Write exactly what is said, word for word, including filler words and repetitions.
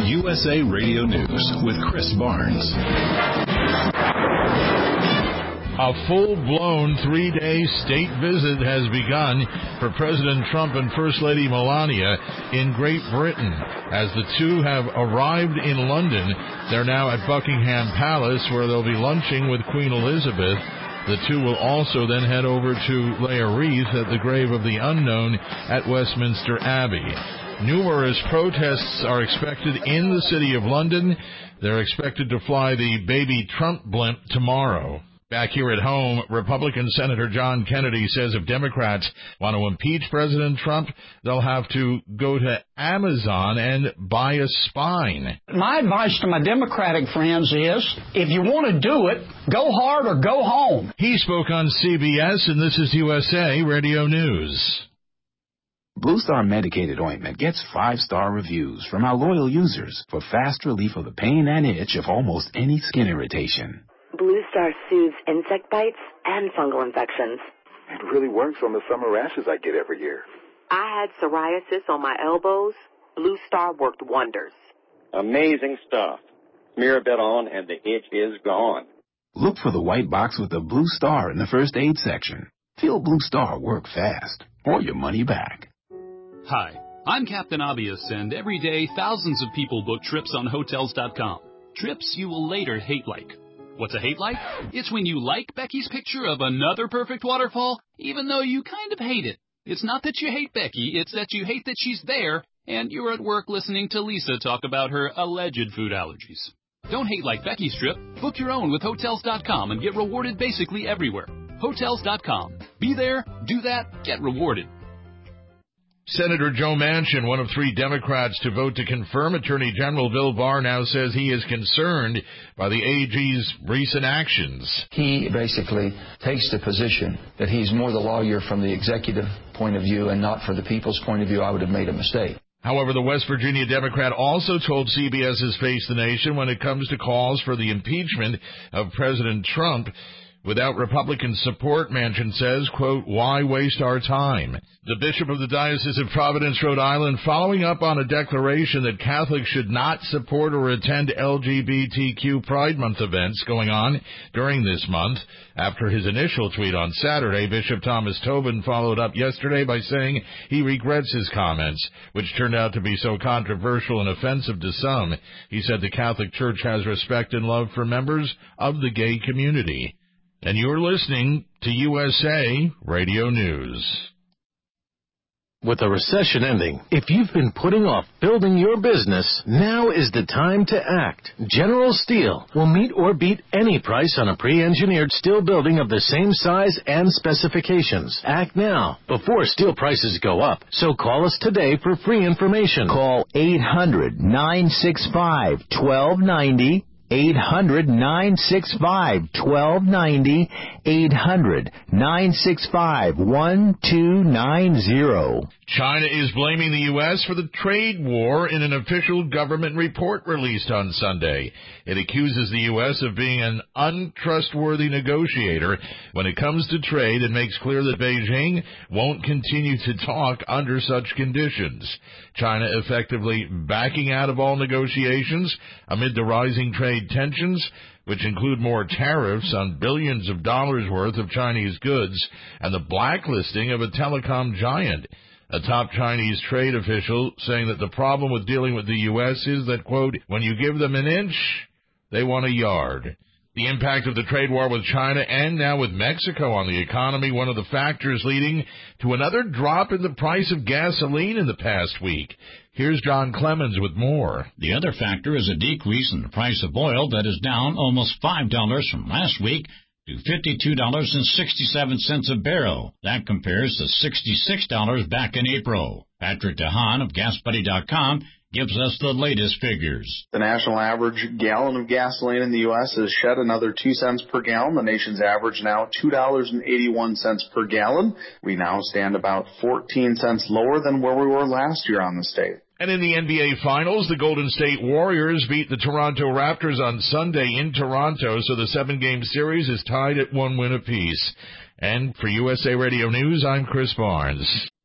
U S A Radio News with Chris Barnes. A full-blown three-day state visit has begun for President Trump and First Lady Melania in Great Britain. As the two have arrived in London, they're now at Buckingham Palace, where they'll be lunching with Queen Elizabeth. The two will also then head over to lay a wreath at the grave of the unknown at Westminster Abbey. Numerous protests are expected in the city of London. They're expected to fly the baby Trump blimp tomorrow. Back here at home, Republican Senator John Kennedy says if Democrats want to impeach President Trump, they'll have to go to Amazon and buy a spine. My advice to my Democratic friends is, if you want to do it, go hard or go home. He spoke on C B S, and this is U S A Radio News. Blue Star medicated ointment gets five-star reviews from our loyal users for fast relief of the pain and itch of almost any skin irritation. Blue Star soothes insect bites and fungal infections. It really works on the summer rashes I get every year. I had psoriasis on my elbows. Blue Star worked wonders. Amazing stuff. Smear a bit on and the itch is gone. Look for the white box with the Blue Star in the first aid section. Feel Blue Star work fast or your money back. Hi, I'm Captain Obvious, and every day thousands of people book trips on Hotels dot com. Trips you will later hate like. What's a hate like? It's when you like Becky's picture of another perfect waterfall, even though you kind of hate it. It's not that you hate Becky, it's that you hate that she's there, and you're at work listening to Lisa talk about her alleged food allergies. Don't hate like Becky's trip. Book your own with Hotels dot com and get rewarded basically everywhere. Hotels dot com. Be there, do that, get rewarded. Senator Joe Manchin, one of three Democrats to vote to confirm Attorney General Bill Barr, now says he is concerned by the A G's recent actions. He basically takes the position that he's more the lawyer from the executive point of view and not for the people's point of view. I would have made a mistake. However, the West Virginia Democrat also told CBS's Face the Nation when it comes to calls for the impeachment of President Trump, without Republican support, Manchin says, quote, why waste our time? The Bishop of the Diocese of Providence, Rhode Island, following up on a declaration that Catholics should not support or attend L G B T Q Pride Month events going on during this month. After his initial tweet on Saturday, Bishop Thomas Tobin followed up yesterday by saying he regrets his comments, which turned out to be so controversial and offensive to some. He said the Catholic Church has respect and love for members of the gay community. And you're listening to U S A Radio News. With the recession ending, if you've been putting off building your business, now is the time to act. General Steel will meet or beat any price on a pre-engineered steel building of the same size and specifications. Act now, before steel prices go up. So call us today for free information. Call eight hundred, nine six five, one two nine zero. eight hundred, nine six five, one two nine zero. eight hundred, nine six five, one two nine zero. China is blaming the U S for the trade war in an official government report released on Sunday. It accuses the U S of being an untrustworthy negotiator when it comes to trade and makes clear that Beijing won't continue to talk under such conditions. China effectively backing out of all negotiations amid the rising trade tensions, which include more tariffs on billions of dollars worth of Chinese goods and the blacklisting of a telecom giant. A top Chinese trade official saying that the problem with dealing with the U S is that, quote, when you give them an inch, they want a yard. The impact of the trade war with China and now with Mexico on the economy, one of the factors leading to another drop in the price of gasoline in the past week. Here's John Clemens with more. The other factor is a decrease in the price of oil that is down almost five dollars from last week to fifty-two dollars and sixty-seven cents a barrel. That compares to sixty-six dollars back in April. Patrick DeHaan of Gas Buddy dot com gives us the latest figures. The national average gallon of gasoline in the U S has shed another two cents per gallon. The nation's average now two dollars and eighty-one cents per gallon. We now stand about fourteen cents lower than where we were last year on the state. And in the N B A Finals, the Golden State Warriors beat the Toronto Raptors on Sunday in Toronto, so the seven-game series is tied at one win apiece. And for U S A Radio News, I'm Chris Barnes.